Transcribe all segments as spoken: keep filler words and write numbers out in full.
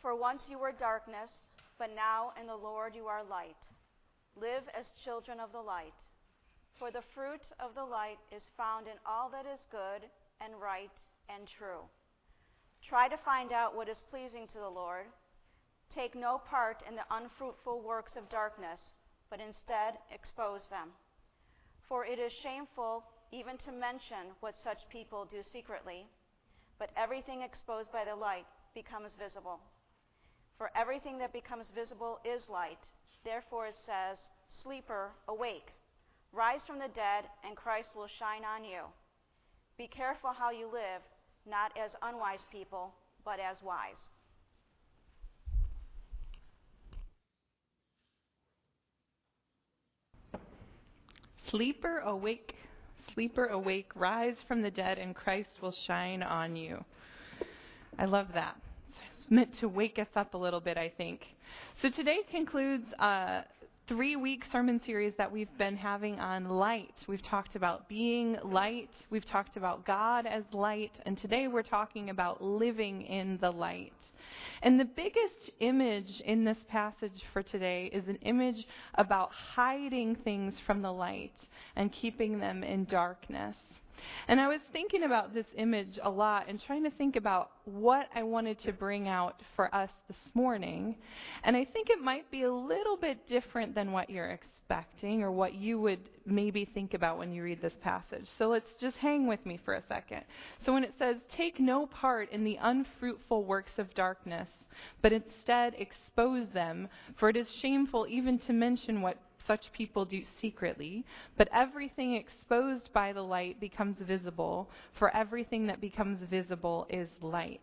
For once you were darkness, but now in the Lord you are light. Live as children of the light. For the fruit of the light is found in all that is good and right and true. Try to find out what is pleasing to the Lord. Take no part in the unfruitful works of darkness, but instead expose them. For it is shameful even to mention what such people do secretly, but everything exposed by the light becomes visible. For everything that becomes visible is light. Therefore it says, "Sleeper, awake. Rise from the dead, and Christ will shine on you. Be careful how you live, not as unwise people, but as wise." Sleeper, awake. Sleeper, awake. Rise from the dead, and Christ will shine on you. I love that. It's meant to wake us up a little bit, I think. So today concludes a three-week sermon series that we've been having on light. We've talked about being light. We've talked about God as light. And today we're talking about living in the light. And the biggest image in this passage for today is an image about hiding things from the light and keeping them in darkness. And I was thinking about this image a lot and trying to think about what I wanted to bring out for us this morning. And I think it might be a little bit different than what you're expecting or what you would maybe think about when you read this passage. So let's just hang with me for a second. So when it says, "Take no part in the unfruitful works of darkness, but instead expose them, for it is shameful even to mention what such people do secretly, but everything exposed by the light becomes visible, for everything that becomes visible is light."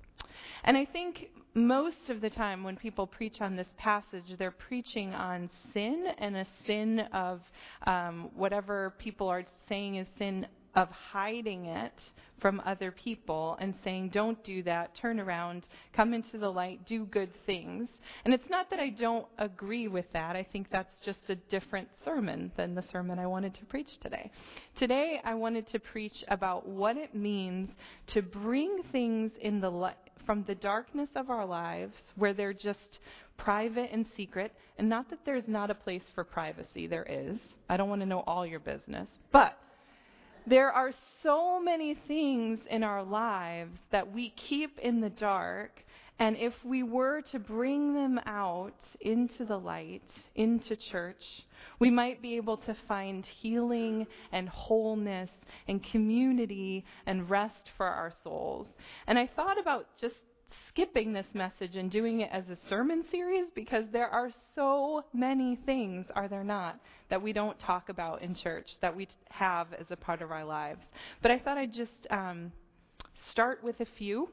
And I think most of the time when people preach on this passage, they're preaching on sin and a sin of um, whatever people are saying is sin of hiding it from other people and saying, don't do that, turn around, come into the light, do good things. And it's not that I don't agree with that. I think that's just a different sermon than the sermon I wanted to preach today. Today I wanted to preach about what it means to bring things in the light from the darkness of our lives where they're just private and secret. And not that there's not a place for privacy, there is. I don't want to know all your business. But there are so many things in our lives that we keep in the dark, and if we were to bring them out into the light, into church, we might be able to find healing and wholeness and community and rest for our souls. And I thought about just skipping this message and doing it as a sermon series because there are so many things, are there not, that we don't talk about in church that we have as a part of our lives. But I thought I'd just um, start with a few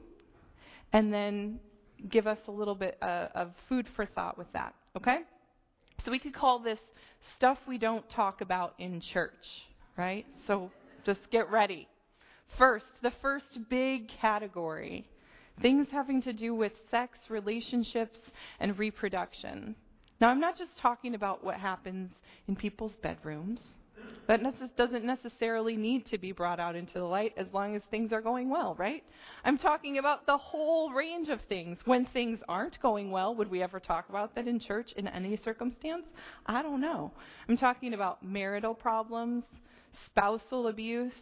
and then give us a little bit uh, of food for thought with that, okay? So we could call this stuff we don't talk about in church, right? So just get ready. First, the first big category, things having to do with sex, relationships, and reproduction. Now, I'm not just talking about what happens in people's bedrooms. That necess- doesn't necessarily need to be brought out into the light as long as things are going well, right? I'm talking about the whole range of things. When things aren't going well, would we ever talk about that in church in any circumstance? I don't know. I'm talking about marital problems, spousal abuse,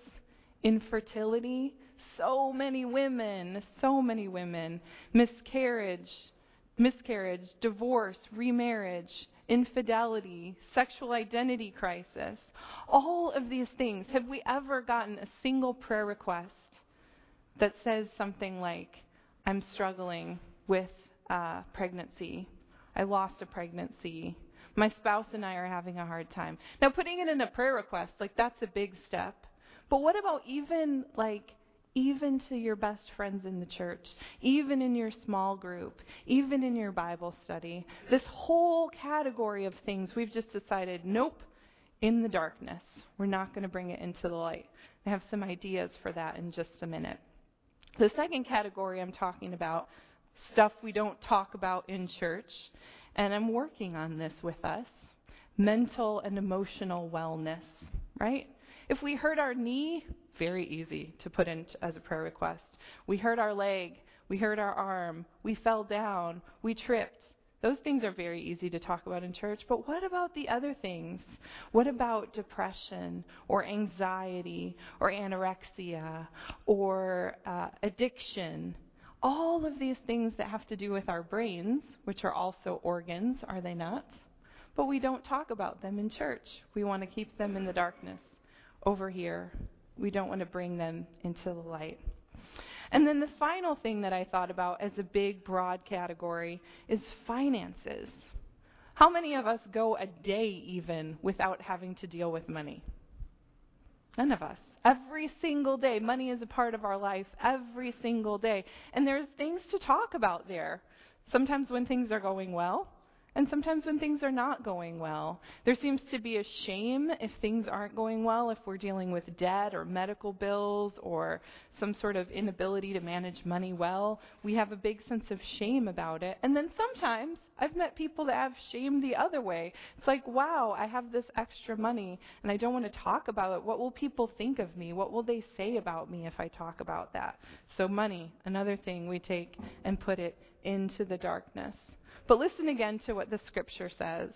infertility. So many women, so many women, miscarriage, miscarriage, divorce, remarriage, infidelity, sexual identity crisis, all of these things. Have we ever gotten a single prayer request that says something like, I'm struggling with uh, pregnancy, I lost a pregnancy, my spouse and I are having a hard time? Now, putting it in a prayer request, like that's a big step. But what about even like even to your best friends in the church, even in your small group, even in your Bible study? This whole category of things we've just decided, nope, in the darkness. We're not going to bring it into the light. I have some ideas for that in just a minute. The second category I'm talking about, stuff we don't talk about in church, and I'm working on this with us, mental and emotional wellness, right? If we hurt our knee, very easy to put in as a prayer request. We hurt our leg, we hurt our arm, we fell down, we tripped. Those things are very easy to talk about in church, but what about the other things? What about depression or anxiety or anorexia or uh, addiction? All of these things that have to do with our brains, which are also organs, are they not? But we don't talk about them in church. We want to keep them in the darkness over here. We don't want to bring them into the light. And then the final thing that I thought about as a big, broad category is finances. How many of us go a day even without having to deal with money? None of us. Every single day, money is a part of our life every single day. And there's things to talk about there. Sometimes when things are going well, and sometimes when things are not going well. There seems to be a shame if things aren't going well, if we're dealing with debt or medical bills or some sort of inability to manage money well. We have a big sense of shame about it. And then sometimes I've met people that have shame the other way. It's like, wow, I have this extra money and I don't want to talk about it. What will people think of me? What will they say about me if I talk about that? So money, another thing we take and put it into the darkness. But listen again to what the scripture says.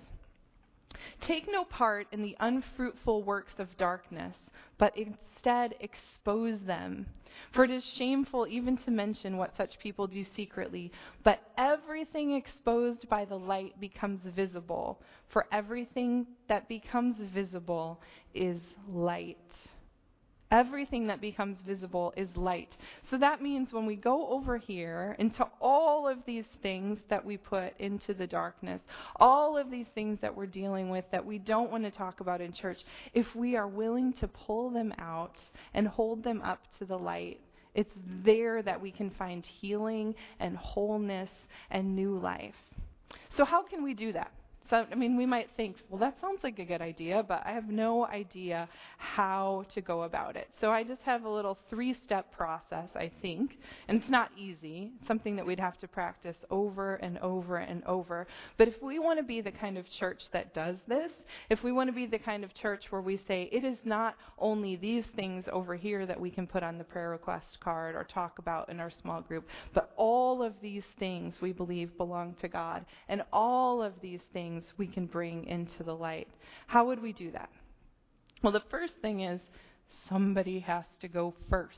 Take no part in the unfruitful works of darkness, but instead expose them. For it is shameful even to mention what such people do secretly. But everything exposed by the light becomes visible. For everything that becomes visible is light. Everything that becomes visible is light. So that means when we go over here into all of these things that we put into the darkness, all of these things that we're dealing with that we don't want to talk about in church, if we are willing to pull them out and hold them up to the light, it's there that we can find healing and wholeness and new life. So how can we do that? So, I mean, we might think, well, that sounds like a good idea, but I have no idea how to go about it. So I just have a little three-step process, I think. And it's not easy. It's something that we'd have to practice over and over and over. But if we want to be the kind of church that does this, if we want to be the kind of church where we say, it is not only these things over here that we can put on the prayer request card or talk about in our small group, but all of these things we believe belong to God. And all of these things we can bring into the light. How would we do that? Well, the first thing is somebody has to go first.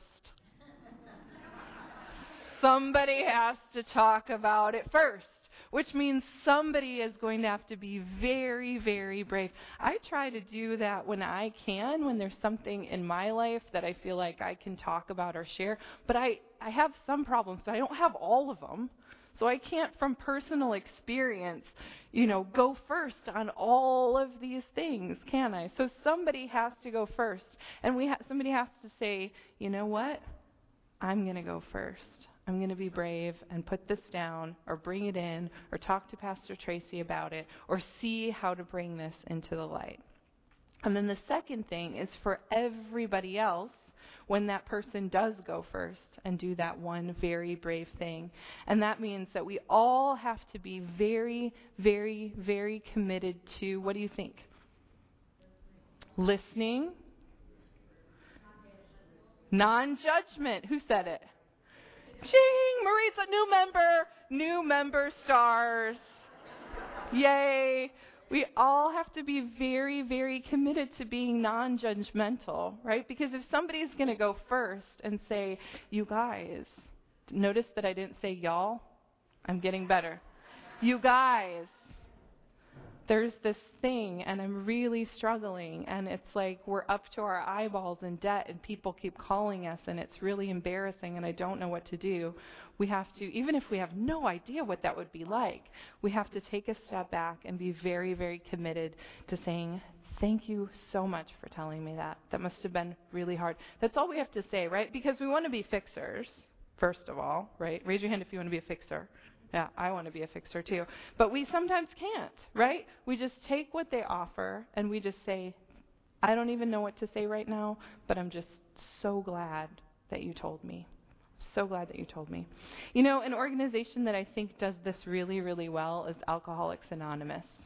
Somebody has to talk about it first, which means somebody is going to have to be very, very brave. I try to do that when I can, when there's something in my life that I feel like I can talk about or share, but I, I have some problems, but I don't have all of them. So I can't, from personal experience, you know, go first on all of these things, can I? So somebody has to go first. And we ha- somebody has to say, you know what? I'm going to go first. I'm going to be brave and put this down or bring it in or talk to Pastor Tracy about it or see how to bring this into the light. And then the second thing is for everybody else, when that person does go first and do that one very brave thing. And that means that we all have to be very, very, very committed to, what do you think? Listening. Non-judgment. Who said it? Ching! Marie's a new member. New member stars. Yay. We all have to be very, very committed to being non-judgmental, right? Because if somebody's going to go first and say, you guys, notice that I didn't say y'all. I'm getting better. You guys, there's this thing and I'm really struggling and it's like we're up to our eyeballs in debt and people keep calling us and it's really embarrassing and I don't know what to do. We have to, even if we have no idea what that would be like, we have to take a step back and be very, very committed to saying, thank you so much for telling me that. That must have been really hard. That's all we have to say, right? Because we want to be fixers, first of all, right? Raise your hand if you want to be a fixer. Yeah, I want to be a fixer too. But we sometimes can't, right? We just take what they offer and we just say, I don't even know what to say right now, but I'm just so glad that you told me. So glad that you told me. You know, an organization that I think does this really, really well is Alcoholics Anonymous.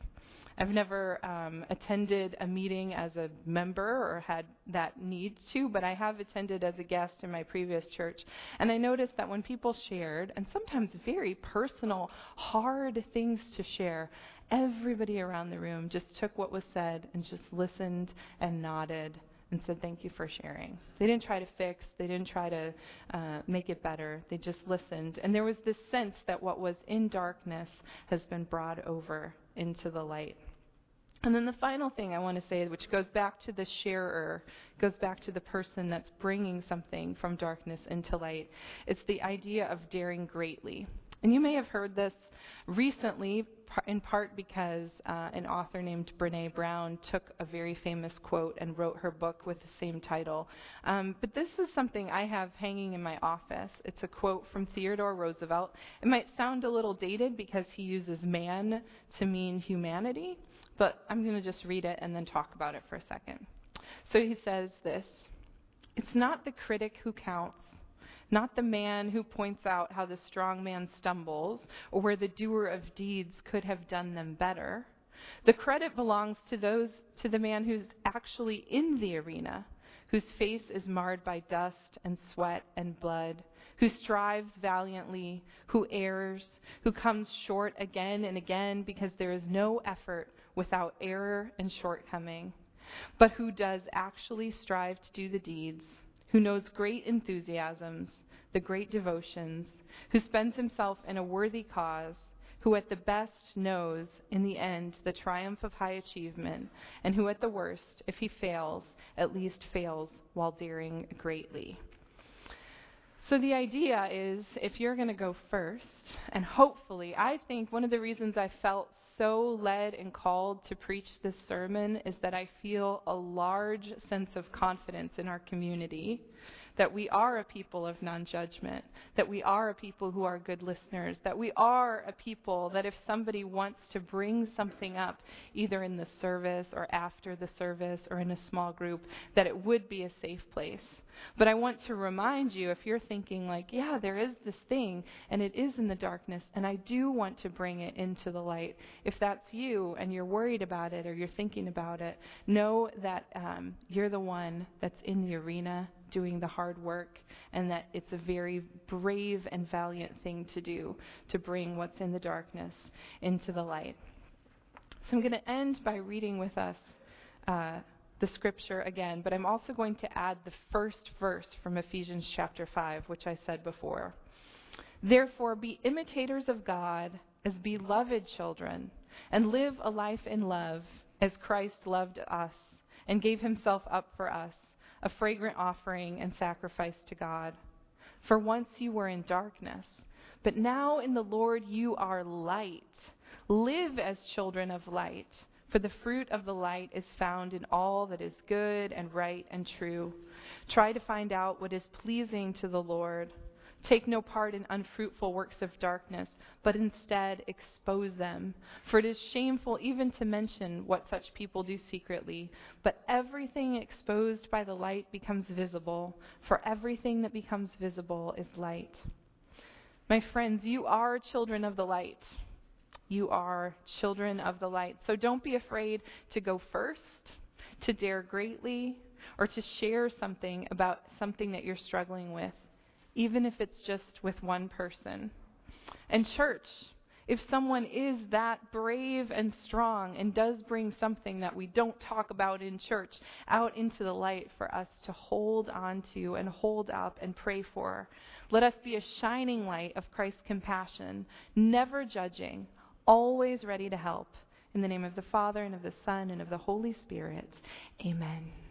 I've never um, attended a meeting as a member or had that need to, but I have attended as a guest in my previous church. And I noticed that when people shared, and sometimes very personal, hard things to share, everybody around the room just took what was said and just listened and nodded and said, thank you for sharing. They didn't try to fix. They didn't try to uh, make it better. They just listened. And there was this sense that what was in darkness has been brought over into the light. And then the final thing I want to say, which goes back to the sharer, goes back to the person that's bringing something from darkness into light, it's the idea of daring greatly. And you may have heard this recently, in part because uh, an author named Brene Brown took a very famous quote and wrote her book with the same title. Um, but this is something I have hanging in my office. It's a quote from Theodore Roosevelt. It might sound a little dated because he uses man to mean humanity, but I'm going to just read it and then talk about it for a second. So he says this: "It's not the critic who counts, not the man who points out how the strong man stumbles or where the doer of deeds could have done them better. The credit belongs to those, to the man who's actually in the arena, whose face is marred by dust and sweat and blood, who strives valiantly, who errs, who comes short again and again because there is no effort without error and shortcoming, but who does actually strive to do the deeds, who knows great enthusiasms, the great devotions, who spends himself in a worthy cause, who at the best knows, in the end, the triumph of high achievement, and who at the worst, if he fails, at least fails while daring greatly." So the idea is, if you're going to go first, and hopefully, I think one of the reasons I felt so led and called to preach this sermon is that I feel a large sense of confidence in our community, that we are a people of non-judgment, that we are a people who are good listeners, that we are a people that if somebody wants to bring something up, either in the service or after the service or in a small group, that it would be a safe place. But I want to remind you, if you're thinking like, yeah, there is this thing, and it is in the darkness, and I do want to bring it into the light, if that's you and you're worried about it or you're thinking about it, know that um, you're the one that's in the arena doing the hard work, and that it's a very brave and valiant thing to do, to bring what's in the darkness into the light. So I'm going to end by reading with us uh, the scripture again, but I'm also going to add the first verse from Ephesians chapter five, which I said before. "Therefore be imitators of God as beloved children, and live a life in love as Christ loved us and gave himself up for us, a fragrant offering and sacrifice to God. For once you were in darkness, but now in the Lord you are light. Live as children of light. For the fruit of the light is found in all that is good and right and true. Try to find out what is pleasing to the Lord. Take no part in unfruitful works of darkness, but instead expose them. For it is shameful even to mention what such people do secretly. But everything exposed by the light becomes visible, for everything that becomes visible is light." My friends, you are children of the light. You are children of the light. So don't be afraid to go first, to dare greatly, or to share something about something that you're struggling with, even if it's just with one person. And church, if someone is that brave and strong and does bring something that we don't talk about in church out into the light for us to hold on to and hold up and pray for, let us be a shining light of Christ's compassion, never judging, always ready to help. In the name of the Father, and of the Son, and of the Holy Spirit. Amen.